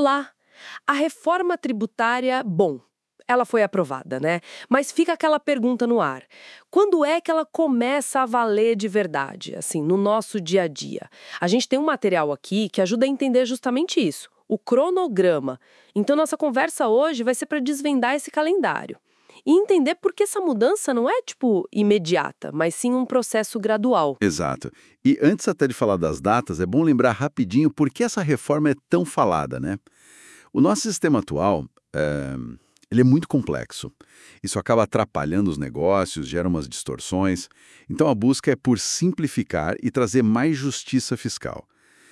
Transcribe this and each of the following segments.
lá. A reforma tributária, bom, ela foi aprovada, né? Mas fica aquela pergunta no ar. Quando é que ela começa a valer de verdade, assim, no nosso dia a dia? A gente tem um material aqui que ajuda a entender justamente isso, o cronograma. Então, nossa conversa hoje vai ser para desvendar esse calendário. E entender por que essa mudança não é, tipo, imediata, mas sim um processo gradual. Exato. E antes até de falar das datas, é bom lembrar rapidinho por que essa reforma é tão falada, né? O nosso sistema atual, ele é muito complexo. Isso acaba atrapalhando os negócios, gera umas distorções. Então a busca é por simplificar e trazer mais justiça fiscal.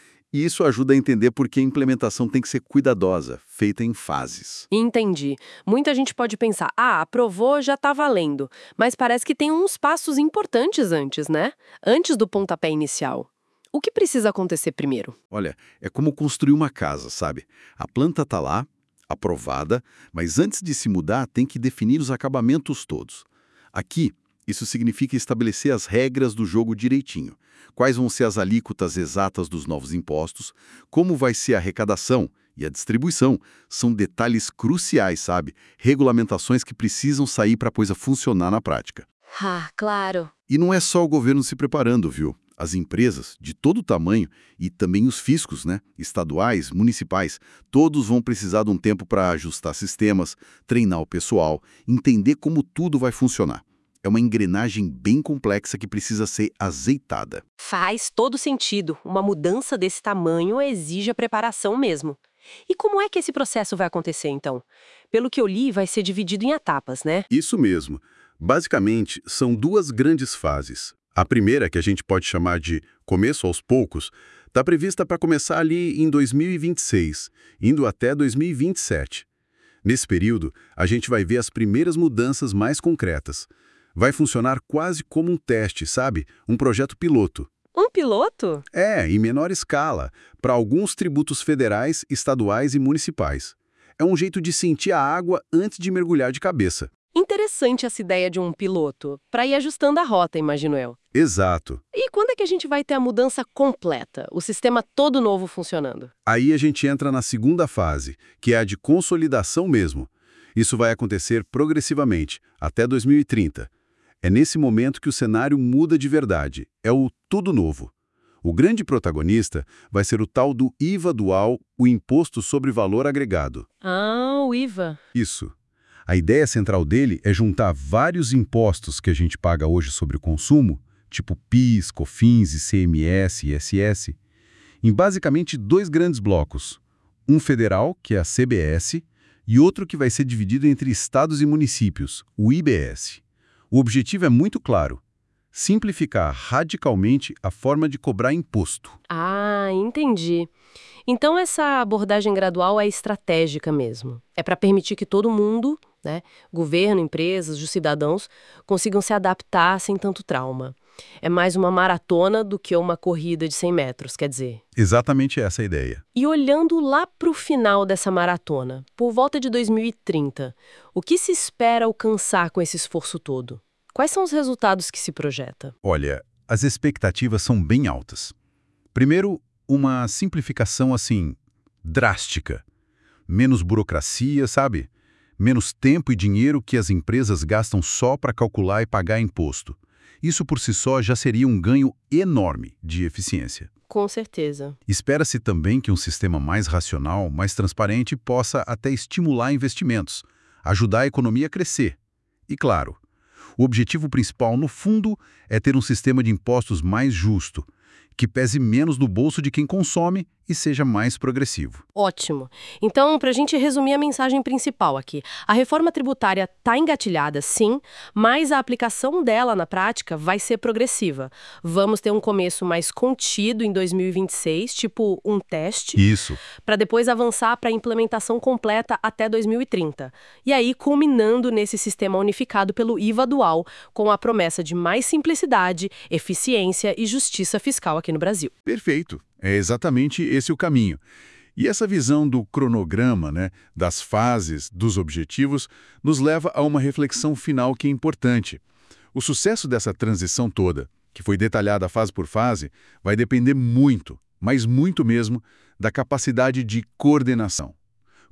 E isso ajuda a entender por que a implementação tem que ser cuidadosa, feita em fases. Entendi. Muita gente pode pensar, aprovou, já tá valendo. Mas parece que tem uns passos importantes antes, né? Antes do pontapé inicial. O que precisa acontecer primeiro? Olha, é como construir uma casa, sabe? A planta tá lá, aprovada, mas antes de se mudar tem que definir os acabamentos todos. Aqui, isso significa estabelecer as regras do jogo direitinho. Quais vão ser as alíquotas exatas dos novos impostos, como vai ser a arrecadação e a distribuição. São detalhes cruciais, sabe? Regulamentações que precisam sair para a coisa funcionar na prática. Ah, claro. E não é só o governo se preparando, viu? As empresas, de todo tamanho, e também os fiscos, né? Estaduais, municipais, todos vão precisar de um tempo para ajustar sistemas, treinar o pessoal, entender como tudo vai funcionar. É uma engrenagem bem complexa que precisa ser azeitada. Faz todo sentido. Uma mudança desse tamanho exige a preparação mesmo. E como é que esse processo vai acontecer, então? Pelo que eu li, vai ser dividido em etapas, né? Isso mesmo. Basicamente, são duas grandes fases. A primeira, que a gente pode chamar de começo aos poucos, está prevista para começar ali em 2026, indo até 2027. Nesse período, a gente vai ver as primeiras mudanças mais concretas. Vai funcionar quase como um teste, sabe? Um projeto piloto. Um piloto? Em menor escala, para alguns tributos federais, estaduais e municipais. É um jeito de sentir a água antes de mergulhar de cabeça. Interessante essa ideia de um piloto, para ir ajustando a rota, imagino eu. Exato. E quando é que a gente vai ter a mudança completa, o sistema todo novo funcionando? Aí a gente entra na segunda fase, que é a de consolidação mesmo. Isso vai acontecer progressivamente, até 2030. É nesse momento que o cenário muda de verdade. É o tudo novo. O grande protagonista vai ser o tal do IVA dual, o Imposto sobre Valor Agregado. Ah, o IVA. Isso. A ideia central dele é juntar vários impostos que a gente paga hoje sobre o consumo, tipo PIS, COFINS, ICMS e ISS, em basicamente dois grandes blocos. Um federal, que é a CBS, e outro que vai ser dividido entre estados e municípios, o IBS. O objetivo é muito claro: simplificar radicalmente a forma de cobrar imposto. Ah, entendi. Então essa abordagem gradual é estratégica mesmo. É para permitir que todo mundo, né, governo, empresas, os cidadãos, consigam se adaptar sem tanto trauma. É mais uma maratona do que uma corrida de 100 metros, quer dizer. Exatamente essa a ideia. E olhando lá para o final dessa maratona, por volta de 2030, o que se espera alcançar com esse esforço todo? Quais são os resultados que se projeta? Olha, as expectativas são bem altas. Primeiro, uma simplificação assim, drástica. Menos burocracia, sabe? Menos tempo e dinheiro que as empresas gastam só para calcular e pagar imposto. Isso por si só já seria um ganho enorme de eficiência. Com certeza. Espera-se também que um sistema mais racional, mais transparente, possa até estimular investimentos, ajudar a economia a crescer. E claro, o objetivo principal, no fundo, é ter um sistema de impostos mais justo, que pese menos no bolso de quem consome e seja mais progressivo. Ótimo. Então, para a gente resumir a mensagem principal aqui, a reforma tributária está engatilhada, sim, mas a aplicação dela na prática vai ser progressiva. Vamos ter um começo mais contido em 2026, tipo um teste, Isso. para depois avançar para a implementação completa até 2030. E aí, culminando nesse sistema unificado pelo IVA dual, com a promessa de mais simplicidade, eficiência e justiça fiscal aqui no Brasil. Perfeito. É exatamente esse o caminho. E essa visão do cronograma, né, das fases, dos objetivos, nos leva a uma reflexão final que é importante. O sucesso dessa transição toda, que foi detalhada fase por fase, vai depender muito, mas muito mesmo, da capacidade de coordenação.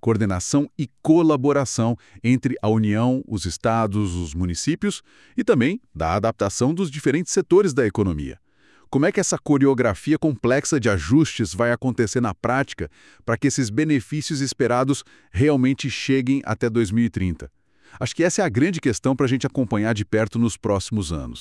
coordenação e colaboração entre a União, os estados, os municípios e também da adaptação dos diferentes setores da economia. Como é que essa coreografia complexa de ajustes vai acontecer na prática para que esses benefícios esperados realmente cheguem até 2030? Acho que essa é a grande questão para a gente acompanhar de perto nos próximos anos.